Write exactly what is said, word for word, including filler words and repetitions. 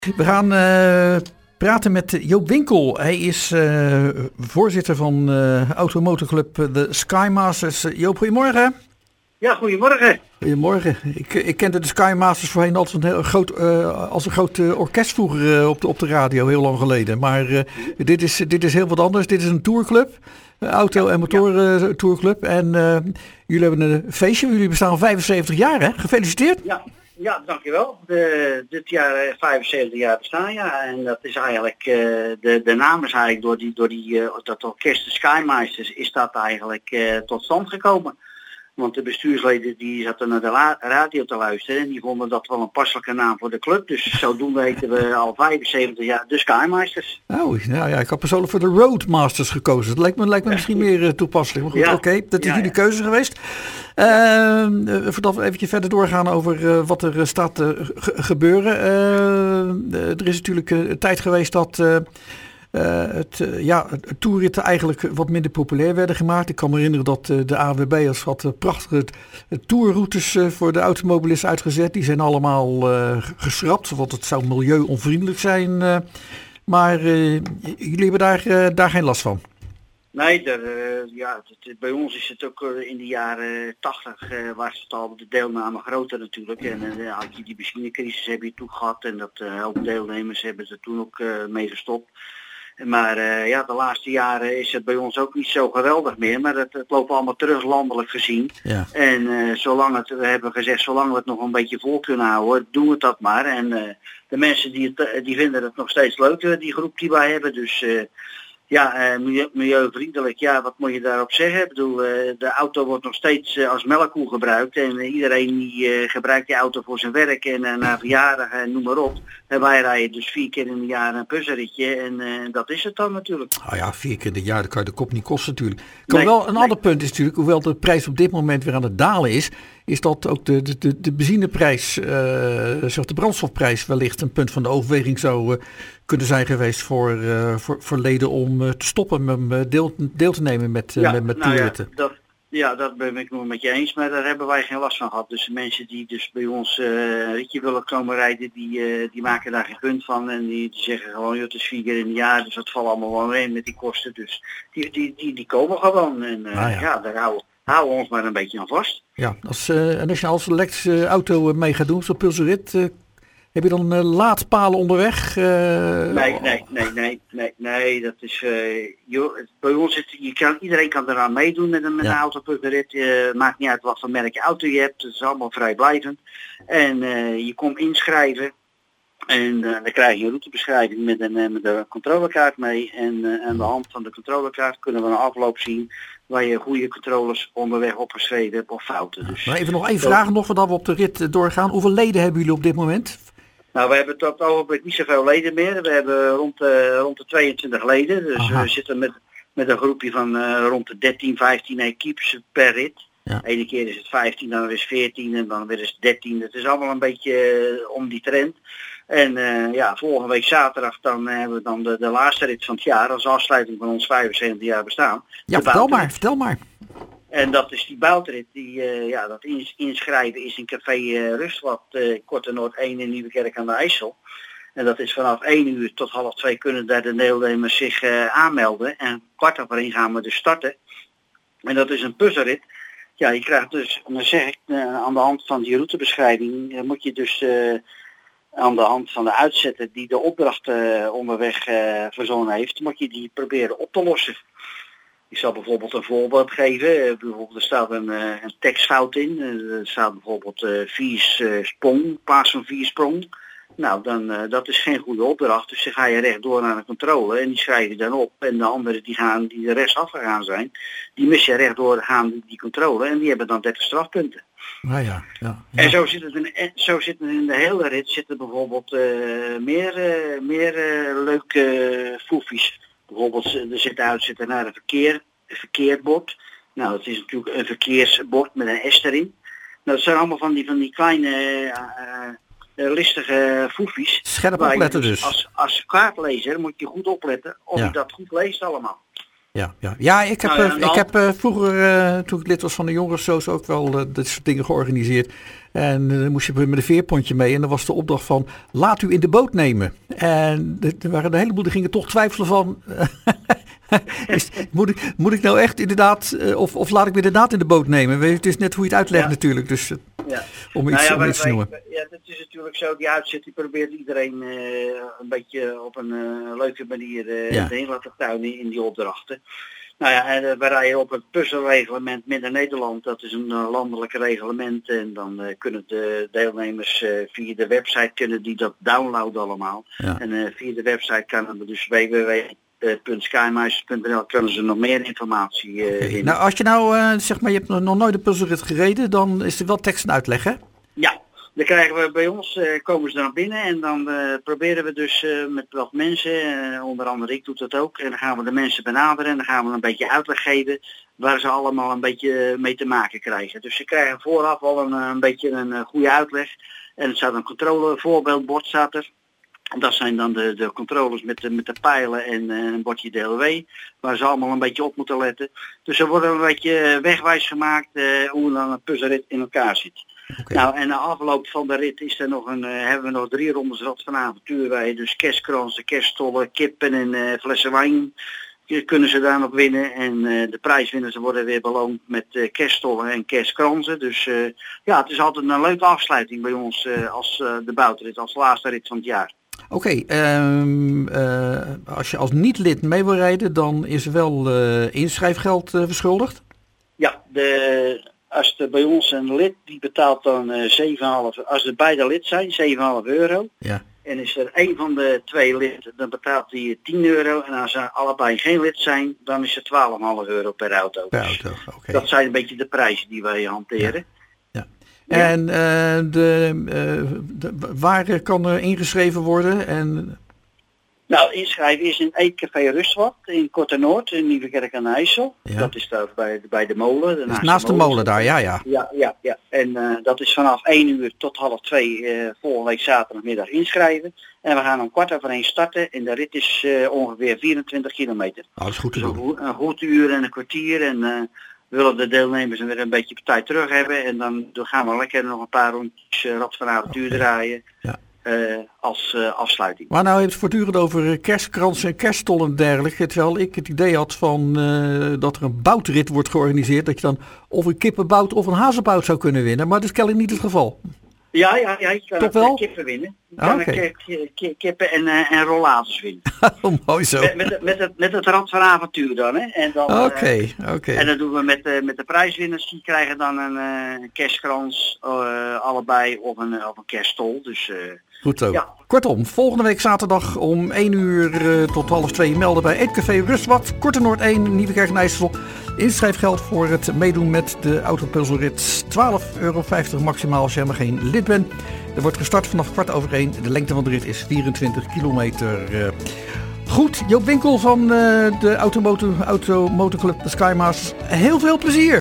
We gaan uh, praten met Joop Winkel. Hij is uh, voorzitter van uh, Automotorclub de Skymasters. Joop, goedemorgen. Ja, goedemorgen. Goedemorgen. Ik, ik kende de Skymasters voorheen altijd een heel groot, uh, als een groot uh, orkest vroeger uh, op, de, op de radio, heel lang geleden. Maar uh, dit, is, dit is heel wat anders. Dit is een tourclub, uh, auto- en motor uh, tourclub. En uh, jullie hebben een feestje. Jullie bestaan al vijfenzeventig jaar, hè? Gefeliciteerd. Ja. Ja, dankjewel. De, dit jaar uh, vijfenzeventig jaar bestaan, ja. En dat is eigenlijk, uh, de, de naam is eigenlijk door, die, door die, uh, dat orkest de Skymasters is dat eigenlijk uh, tot stand gekomen. Want de bestuursleden die zaten naar de la- radio te luisteren en die vonden dat wel een passelijke naam voor de club. Dus zodoende heten we al vijfenzeventig jaar de Skymasters. Oh, nou ja, ik had persoonlijk voor de Roadmasters gekozen. Dat lijkt me, lijkt me misschien meer uh, toepasselijk. Maar goed, ja. Oké, okay, dat is ja, jullie ja. keuze geweest. Uh, uh, voordat we eventjes verder doorgaan over uh, wat er uh, staat te uh, ge- gebeuren. Uh, uh, er is natuurlijk uh, een tijd geweest dat... Uh, Uh, het, uh, ja, het toerritten eigenlijk wat minder populair werden gemaakt. Ik kan me herinneren dat uh, de A W B als wat uh, prachtige uh, tourroutes uh, voor de automobilisten uitgezet. Die zijn allemaal uh, geschrapt, want het zou milieuonvriendelijk zijn. Uh, maar uh, jullie hebben daar, uh, daar geen last van. Nee, er, uh, ja, het, bij ons is het ook uh, in de jaren tachtig uh, was het al de deelname groter natuurlijk. En uh, ja, die benzinecrisis heb je toen gehad en dat uh, heel veel deelnemers hebben er toen ook uh, mee gestopt. Maar uh, ja, de laatste jaren is het bij ons ook niet zo geweldig meer. Maar het, het loopt allemaal terug landelijk gezien. Ja. En uh, zolang het, we hebben gezegd, zolang we het nog een beetje vol kunnen houden, doen we dat maar. En uh, de mensen die, het, die vinden het nog steeds leuk, die groep die wij hebben. Dus uh, ja, uh, milieu, milieuvriendelijk, ja, wat moet je daarop zeggen? Ik bedoel, uh, de auto wordt nog steeds uh, als melkkoe gebruikt. En uh, iedereen die uh, gebruikt die auto voor zijn werk en uh, naar verjaardag en noem maar op. En wij rijden dus vier keer in een jaar een puzzerritje en uh, dat is het dan natuurlijk. Nou ja, vier keer in het jaar, dat kan je de kop niet kosten natuurlijk. Kan nee, wel een nee. ander punt is natuurlijk, hoewel de prijs op dit moment weer aan het dalen is, is dat ook de, de, de, de benzineprijs, uh, zeg de brandstofprijs wellicht een punt van de overweging zou uh, kunnen zijn geweest voor, uh, voor, voor leden om uh, te stoppen met deel, deel te nemen met, uh, ja, met, met nou toerritten. Ja, dat, ja, dat ben ik nog met je eens, maar daar hebben wij geen last van gehad. Dus de mensen die dus bij ons uh, een ritje willen komen rijden, die, uh, die maken daar geen punt van. En die, die zeggen gewoon, joh, het is vier keer in een jaar, dus dat valt allemaal wel mee met die kosten. Dus die, die, die, die komen gewoon en uh, ah, ja. ja, daar houden houden we ons maar een beetje aan vast. Ja, als, uh, en als je als elektrische auto uh, mee gaat doen, zo'n pulsarrit, uh, heb je dan uh, laadpalen onderweg? Uh, nee, nee, nee, nee, nee, nee, dat is, uh, joh, bij ons zit, je kan, iedereen kan eraan meedoen met een, met ja. een autopulsarrit. Uh, maakt niet uit wat voor merk auto je hebt, het is allemaal vrijblijvend. En uh, je komt inschrijven. En uh, dan krijg je een routebeschrijving met een, uh, met een controlekaart mee. En uh, aan de hand van de controlekaart kunnen we een afloop zien waar je goede controles onderweg opgeschreven hebt of fouten. Dus, maar even nog één vraag nog voordat we op de rit doorgaan. Hoeveel leden hebben jullie op dit moment? Nou, we hebben tot ogenblik niet zoveel leden meer. We hebben rond, uh, rond de tweeëntwintig leden. Dus Aha. we zitten met, met een groepje van uh, rond de dertien, vijftien equipes per rit. Ja. De ene keer is het vijftien, dan weer is veertien en dan weer is het dertien. Het is allemaal een beetje uh, om die trend. En uh, ja, volgende week zaterdag dan uh, hebben we dan de, de laatste rit van het jaar als afsluiting van ons vijfenzeventig jaar bestaan. Ja, vertel maar, vertel maar. En dat is die boutrit, die, uh, ja, dat ins- inschrijven is in Café uh, Rustwat, uh, Korte Noord één in Nieuwekerk aan de IJssel. En dat is vanaf één uur tot half twee kunnen daar de deelnemers zich uh, aanmelden. En kwart over één gaan we dus starten. En dat is een puzzelrit. Ja, je krijgt dus, dan zeg ik, uh, aan de hand van die routebeschrijving, uh, moet je dus uh, aan de hand van de uitzetter die de opdracht uh, onderweg uh, verzonnen heeft, moet je die proberen op te lossen. Ik zal bijvoorbeeld een voorbeeld geven. Uh, bijvoorbeeld er staat een, uh, een tekstfout in. Uh, er staat bijvoorbeeld uh, vier uh, sprong, in plaats van vier sprong. Nou, dan, uh, dat is geen goede opdracht. Dus dan ga je rechtdoor naar de controle en die schrijf je dan op. En de anderen die gaan, die de rest afgegaan zijn, die mis je rechtdoor gaan die, die controle en die hebben dan dertig strafpunten. Ah, ja, ja, ja. En zo zit het in, zo zit het in de hele rit zitten bijvoorbeeld uh, meer, uh, meer uh, leuke uh, foefies. Bijvoorbeeld er zit uitzetten naar een verkeer, een verkeerbord. Nou, het is natuurlijk een verkeersbord met een S erin. Nou, dat zijn allemaal van die, van die kleine uh, uh, listige foefies. Scherp opletten dus. Als, als kaartlezer moet je goed opletten of ja. je dat goed leest allemaal. Ja, ja. ja ik heb, nou, ja, ik heb uh, vroeger, uh, toen ik lid was van de Jongerensoos, ook wel uh, dit soort dingen georganiseerd. En dan uh, moest je met een veerpontje mee. En dan was de opdracht van, laat u in de boot nemen. En er waren een heleboel die gingen toch twijfelen van... Is, moet, ik, moet ik nou echt inderdaad, uh, of, of laat ik me inderdaad in de boot nemen? Weet je, het is net hoe je het uitlegt ja. natuurlijk. Dus uh, ja. om iets, nou ja, om iets te noemen. Ja, dat is natuurlijk zo. Die uitzet die probeert iedereen uh, een beetje op een uh, leuke manier uh, ja. erin laten tuinen in die opdrachten. Nou ja, en, uh, we rijden op het puzzelreglement Midden-Nederland. Dat is een uh, landelijk reglement. En dan uh, kunnen de deelnemers uh, via de website kunnen die dat downloaden allemaal. Ja. En uh, via de website kan we dus w w w punt skymeisters punt n l kunnen ze nog meer informatie uh, okay. in. Nou, als je nou uh, zeg maar, je hebt nog nooit een puzzelrit gereden, dan is er wel tekst en uitleg, hè? Ja, dan krijgen we bij ons, uh, komen ze dan binnen en dan uh, proberen we dus uh, met wat mensen, uh, onder andere ik doe dat ook, en dan gaan we de mensen benaderen en dan gaan we een beetje uitleg geven waar ze allemaal een beetje mee te maken krijgen. Dus ze krijgen vooraf al een, een beetje een uh, goede uitleg en er staat een controle voorbeeldbord staat er. Dat zijn dan de, de controles met de, met de pijlen en uh, een bordje D L W, waar ze allemaal een beetje op moeten letten. Dus er wordt een beetje wegwijs gemaakt uh, hoe dan een puzzelrit in elkaar zit. Okay. Nou, en na afloop van de rit is er nog een, uh, hebben we nog drie rondes Rad van Avontuur. Dus kerstkransen, kerststollen, kippen en uh, flessen wijn. Kunnen ze daar nog winnen. En uh, de prijswinners worden weer beloond met uh, kerststollen en kerstkransen. Dus uh, ja, het is altijd een leuke afsluiting bij ons uh, als uh, de buitenrit, als laatste rit van het jaar. Oké, okay, um, uh, als je als niet-lid mee wil rijden, dan is er wel uh, inschrijfgeld uh, verschuldigd? Ja, de, als er bij ons een lid, die betaalt dan uh, zeven komma vijf, als er beide lid zijn, zeven komma vijf euro. Ja. En is er één van de twee lid, dan betaalt hij tien euro. En als ze allebei geen lid zijn, dan is het twaalf komma vijf euro per auto. Per auto, oké. Okay. Dat zijn een beetje de prijzen die wij hanteren. Ja. Ja. En uh, de, uh, de, waar kan er ingeschreven worden? En... Nou, inschrijven is in Eetcafé Rustwat in Korte Noord, in Nieuwekerk aan de IJssel. Ja. Dat is daar bij, bij de molen. De naast, naast de molen, molen daar, ja, ja. Ja, ja, ja. En uh, dat is vanaf één uur tot half twee uh, volgende week zaterdagmiddag inschrijven. En we gaan om kwart over één starten en de rit is uh, ongeveer vierentwintig kilometer. Oh, dat is goed te dus doen. Een, een goed uur en een kwartier en... Uh, willen de deelnemers weer een beetje partij terug hebben. En dan, dan gaan we lekker nog een paar rondjes uh, Rad van Avontuur okay. draaien. Ja. Uh, als uh, afsluiting. Maar nou heeft het voortdurend over kerstkransen en kerststollen en dergelijke. Terwijl ik het idee had van uh, dat er een boutrit wordt georganiseerd. Dat je dan of een kippenbout of een hazenbout zou kunnen winnen. Maar dat is kennelijk niet het geval. Ja, ja, ja, je kan Toch wel? kippen winnen. Je kan ah, okay. k- kippen en, uh, en rollators winnen. Oh, mooi zo. Met, met, met, het, met het Rad van Avontuur dan. Hè. Oké, oké. Okay, uh, okay. En dat doen we met, uh, met de prijswinners. Die krijgen dan een uh, kerstkrans uh, allebei of een, uh, of een kerststol. Dus, uh, goed zo. Ja. Kortom, volgende week zaterdag om één uur uh, tot half twee melden bij Eetcafé Rustwat. Korte Noord één, Nieuwekerk en IJssel. Inschrijfgeld voor het meedoen met de autopuzzelrit twaalf euro vijftig maximaal als je helemaal geen lid bent. Er wordt gestart vanaf kwart over één. De lengte van de rit is vierentwintig kilometer. Uh, goed, Joop Winkel van uh, de Automotorclub de Skymasters. Heel veel plezier!